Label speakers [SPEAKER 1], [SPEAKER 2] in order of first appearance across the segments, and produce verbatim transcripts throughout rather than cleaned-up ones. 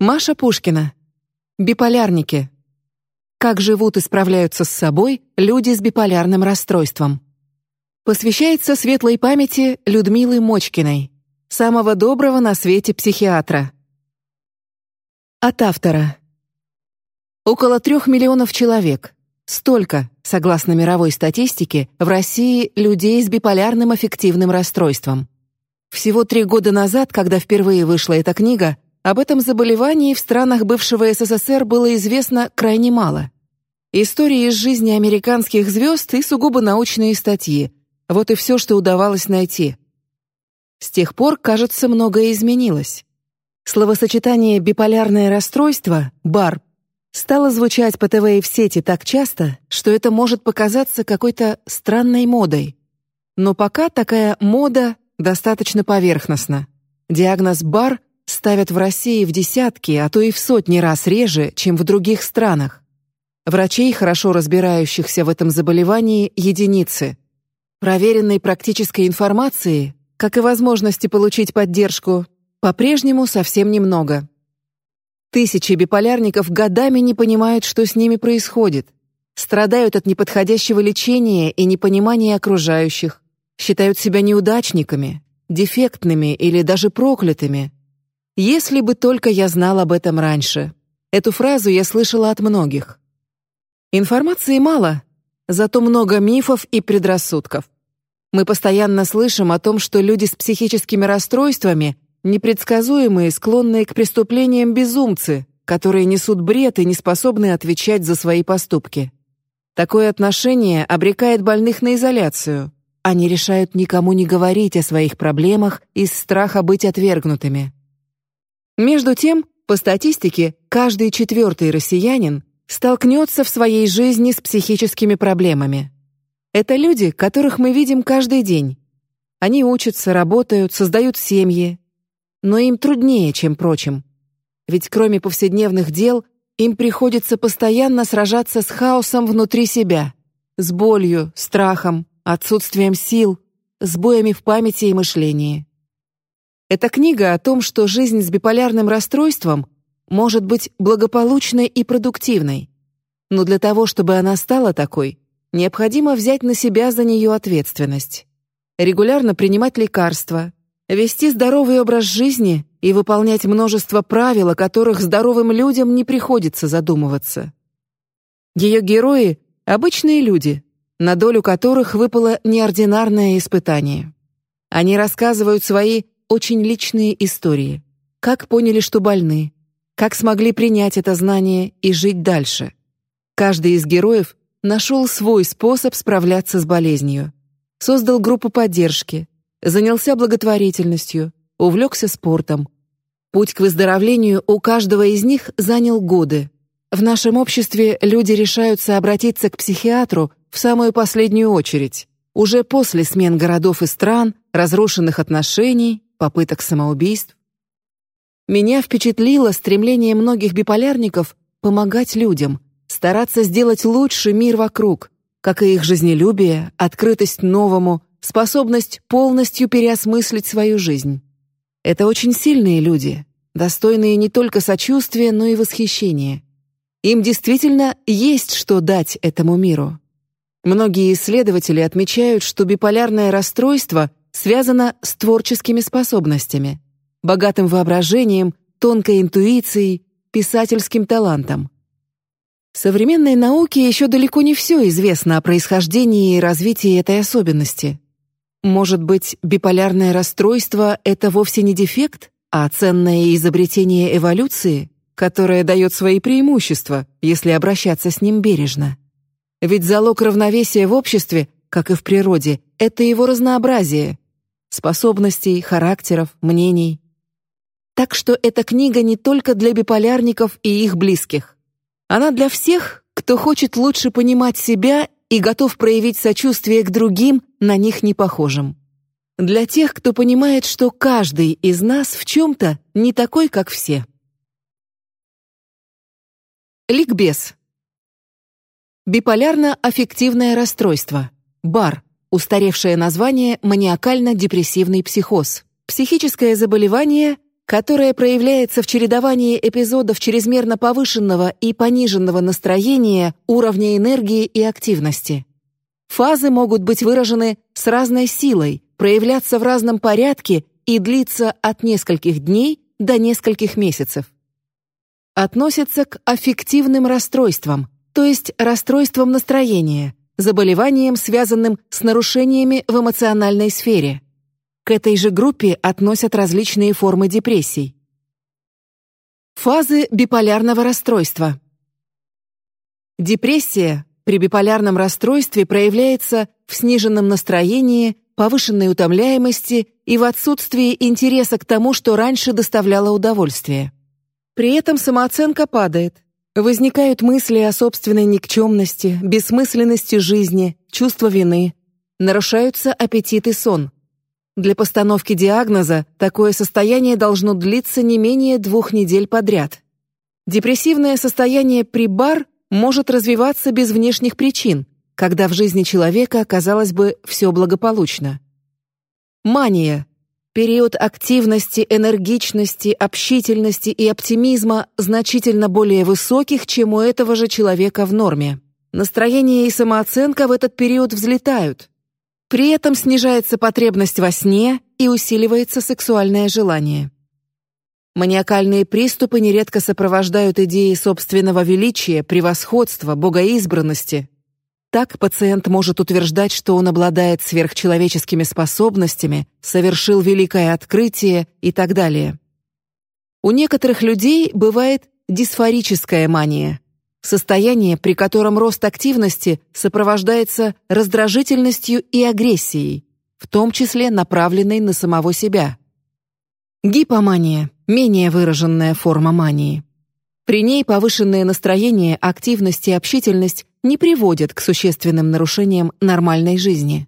[SPEAKER 1] Маша Пушкина. Биполярники. Как живут и справляются с собой люди с биполярным расстройством. Посвящается светлой памяти Людмилы Мочкиной, самого доброго на свете психиатра. От автора. Около трех миллионов человек. Столько, согласно мировой статистике, в России людей с биполярным аффективным расстройством. Всего три года назад, когда впервые вышла эта книга, об этом заболевании в странах бывшего СССР было известно крайне мало. Истории из жизни американских звезд и сугубо научные статьи. Вот и все, что удавалось найти. С тех пор, кажется, многое изменилось. Словосочетание «биполярное расстройство» (бар) стало звучать по ТВ и в сети так часто, что это может показаться какой-то странной модой. Но пока такая мода достаточно поверхностна. Диагноз «бар» ставят в России в десятки, а то и в сотни раз реже, чем в других странах. Врачей, хорошо разбирающихся в этом заболевании, единицы. Проверенной практической информации, как и возможности получить поддержку, по-прежнему совсем немного. Тысячи биполярников годами не понимают, что с ними происходит, страдают от неподходящего лечения и непонимания окружающих, считают себя неудачниками, дефектными или даже проклятыми. Если бы только я знал об этом раньше. Эту фразу я слышала от многих. Информации мало, зато много мифов и предрассудков. Мы постоянно слышим о том, что люди с психическими расстройствами непредсказуемые, склонные к преступлениям безумцы, которые несут бред и не способны отвечать за свои поступки. Такое отношение обрекает больных на изоляцию. Они решают никому не говорить о своих проблемах из страха быть отвергнутыми. Между тем, по статистике, каждый четвертый россиянин столкнется в своей жизни с психическими проблемами. Это люди, которых мы видим каждый день. Они учатся, работают, создают семьи, но им труднее, чем прочим. Ведь кроме повседневных дел, им приходится постоянно сражаться с хаосом внутри себя, с болью, страхом, отсутствием сил, сбоями в памяти и мышлении. Эта книга о том, что жизнь с биполярным расстройством может быть благополучной и продуктивной. Но для того, чтобы она стала такой, необходимо взять на себя за нее ответственность. Регулярно принимать лекарства, вести здоровый образ жизни и выполнять множество правил, о которых здоровым людям не приходится задумываться. Ее герои — обычные люди, на долю которых выпало неординарное испытание. Они рассказывают свои очень личные истории, как поняли, что больны, как смогли принять это знание и жить дальше. Каждый из героев нашел свой способ справляться с болезнью, создал группу поддержки, занялся благотворительностью, увлекся спортом. Путь к выздоровлению у каждого из них занял годы. В нашем обществе люди решаются обратиться к психиатру в самую последнюю очередь, уже после смен городов и стран, разрушенных отношений, попыток самоубийств. Меня впечатлило стремление многих биполярников помогать людям, стараться сделать лучше мир вокруг, как и их жизнелюбие, открытость новому, способность полностью переосмыслить свою жизнь. Это очень сильные люди, достойные не только сочувствия, но и восхищения. Им действительно есть что дать этому миру. Многие исследователи отмечают, что биполярное расстройство связано с творческими способностями, богатым воображением, тонкой интуицией, писательским талантом. Современной науке еще далеко не все известно о происхождении и развитии этой особенности. Может быть, биполярное расстройство — это вовсе не дефект, а ценное изобретение эволюции, которое дает свои преимущества, если обращаться с ним бережно. Ведь залог равновесия в обществе, как и в природе, это его разнообразие способностей, характеров, мнений. Так что эта книга не только для биполярников и их близких. Она для всех, кто хочет лучше понимать себя и готов проявить сочувствие к другим, на них не похожим. Для тех, кто понимает, что каждый из нас в чем-то не такой, как все. Ликбез. Биполярно-аффективное расстройство. БАР. Устаревшее название маниакально-депрессивный психоз. Психическое заболевание, которая проявляется в чередовании эпизодов чрезмерно повышенного и пониженного настроения, уровня энергии и активности. Фазы могут быть выражены с разной силой, проявляться в разном порядке и длиться от нескольких дней до нескольких месяцев. Относятся к аффективным расстройствам, то есть расстройствам настроения, заболеваниям, связанным с нарушениями в эмоциональной сфере. К этой же группе относят различные формы депрессий. Фазы биполярного расстройства. Депрессия при биполярном расстройстве проявляется в сниженном настроении, повышенной утомляемости и в отсутствии интереса к тому, что раньше доставляло удовольствие. При этом самооценка падает. Возникают мысли о собственной никчемности, бессмысленности жизни, чувство вины. Нарушаются аппетит и сон. Для постановки диагноза такое состояние должно длиться не менее двух недель подряд. Депрессивное состояние при БАР может развиваться без внешних причин, когда в жизни человека, казалось бы, все благополучно. Мания – период активности, энергичности, общительности и оптимизма значительно более высоких, чем у этого же человека в норме. Настроение и самооценка в этот период взлетают. При этом снижается потребность во сне и усиливается сексуальное желание. Маниакальные приступы нередко сопровождают идеи собственного величия, превосходства, богоизбранности. Так пациент может утверждать, что он обладает сверхчеловеческими способностями, совершил великое открытие и так далее. У некоторых людей бывает дисфорическая мания. Состояние, при котором рост активности сопровождается раздражительностью и агрессией, в том числе направленной на самого себя. Гипомания – менее выраженная форма мании. При ней повышенное настроение, активность и общительность не приводят к существенным нарушениям нормальной жизни.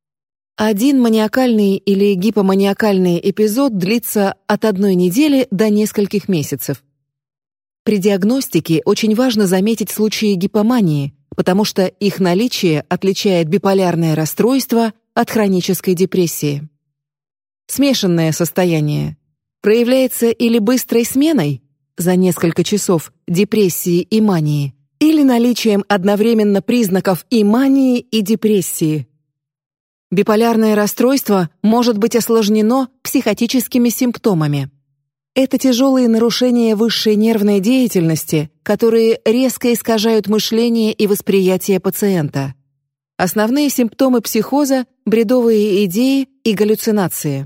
[SPEAKER 1] Один маниакальный или гипоманиакальный эпизод длится от одной недели до нескольких месяцев. При диагностике очень важно заметить случаи гипомании, потому что их наличие отличает биполярное расстройство от хронической депрессии. Смешанное состояние проявляется или быстрой сменой за несколько часов депрессии и мании, или наличием одновременно признаков и мании, и депрессии. Биполярное расстройство может быть осложнено психотическими симптомами. Это тяжелые нарушения высшей нервной деятельности, которые резко искажают мышление и восприятие пациента. Основные симптомы психоза – бредовые идеи и галлюцинации.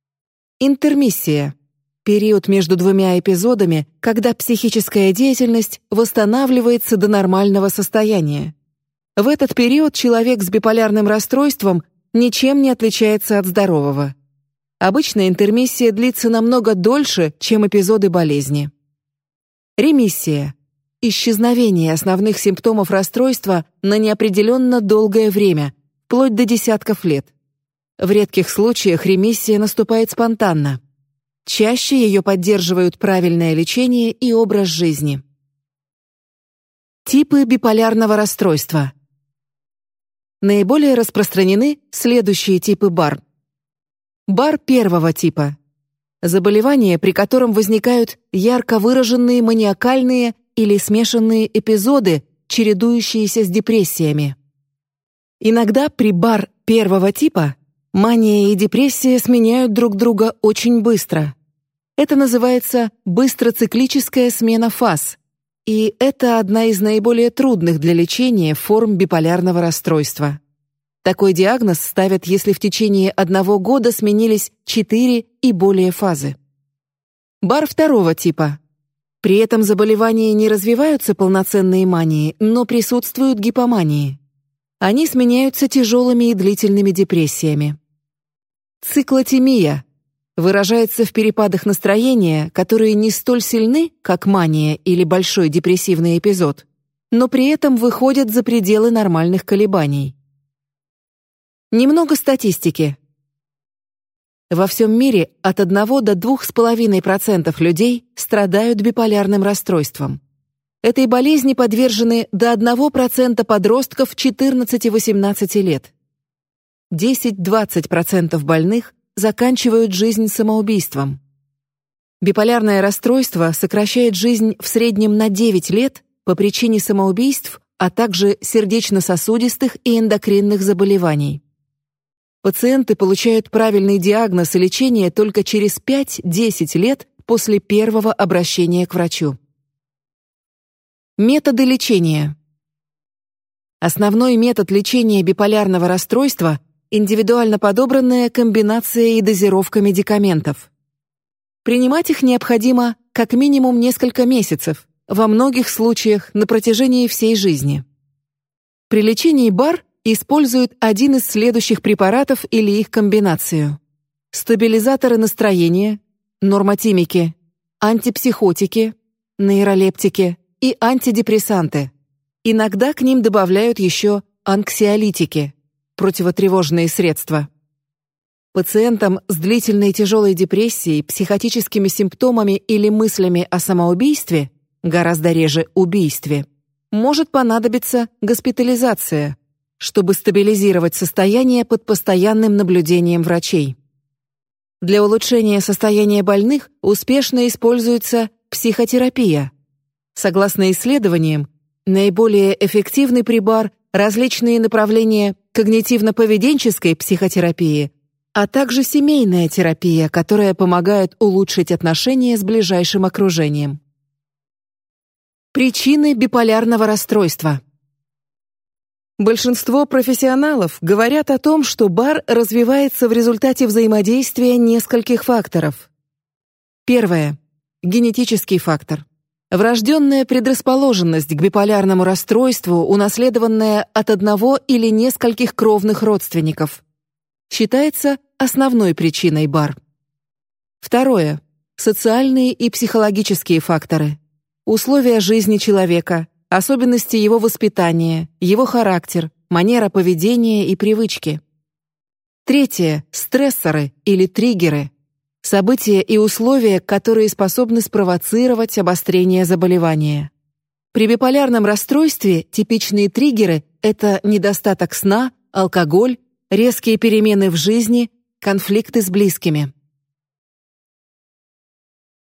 [SPEAKER 1] Интермиссия – период между двумя эпизодами, когда психическая деятельность восстанавливается до нормального состояния. В этот период человек с биполярным расстройством ничем не отличается от здорового. Обычно интермиссия длится намного дольше, чем эпизоды болезни. Ремиссия – исчезновение основных симптомов расстройства на неопределенно долгое время, вплоть до десятков лет. В редких случаях ремиссия наступает спонтанно. Чаще ее поддерживают правильное лечение и образ жизни. Типы биполярного расстройства. Наиболее распространены следующие типы БАР. БАР первого типа. Заболевание, при котором возникают ярко выраженные маниакальные или смешанные эпизоды, чередующиеся с депрессиями. Иногда при БАР первого типа мания и депрессия сменяют друг друга очень быстро. Это называется быстроциклическая смена фаз, и это одна из наиболее трудных для лечения форм биполярного расстройства. Такой диагноз ставят, если в течение одного года сменились четыре и более фазы. БАР второго типа. При этом заболевании не развиваются полноценные мании, но присутствуют гипомании. Они сменяются тяжелыми и длительными депрессиями. Циклотемия выражается в перепадах настроения, которые не столь сильны, как мания или большой депрессивный эпизод, но при этом выходят за пределы нормальных колебаний. Немного статистики. Во всем мире от одного до двух с половиной процентов людей страдают биполярным расстройством. Этой болезни подвержены до одного процента подростков четырнадцати-восемнадцати лет. десять-двадцать процентов больных заканчивают жизнь самоубийством. Биполярное расстройство сокращает жизнь в среднем на девять лет по причине самоубийств, а также сердечно-сосудистых и эндокринных заболеваний. Пациенты получают правильный диагноз и лечение только через пять-десять лет после первого обращения к врачу. Методы лечения. Основной метод лечения биполярного расстройства – индивидуально подобранная комбинация и дозировка медикаментов. Принимать их необходимо как минимум несколько месяцев, во многих случаях на протяжении всей жизни. При лечении БАР используют один из следующих препаратов или их комбинацию: стабилизаторы настроения, нормотимики, антипсихотики, нейролептики и антидепрессанты. Иногда к ним добавляют еще анксиолитики, противотревожные средства. Пациентам с длительной тяжелой депрессией, психотическими симптомами или мыслями о самоубийстве, гораздо реже убийстве, может понадобиться госпитализация, чтобы стабилизировать состояние под постоянным наблюдением врачей. Для улучшения состояния больных успешно используется психотерапия. Согласно исследованиям, наиболее эффективны при БАР различные направления когнитивно-поведенческой психотерапии, а также семейная терапия, которая помогает улучшить отношения с ближайшим окружением. Причины биполярного расстройства. Большинство профессионалов говорят о том, что БАР развивается в результате взаимодействия нескольких факторов. Первое. Генетический фактор. Врожденная предрасположенность к биполярному расстройству, унаследованная от одного или нескольких кровных родственников, считается основной причиной БАР. Второе. Социальные и психологические факторы. Условия жизни человека, особенности его воспитания, его характер, манера поведения и привычки. Третье. Стрессоры или триггеры. События и условия, которые способны спровоцировать обострение заболевания. При биполярном расстройстве типичные триггеры – это недостаток сна, алкоголь, резкие перемены в жизни, конфликты с близкими.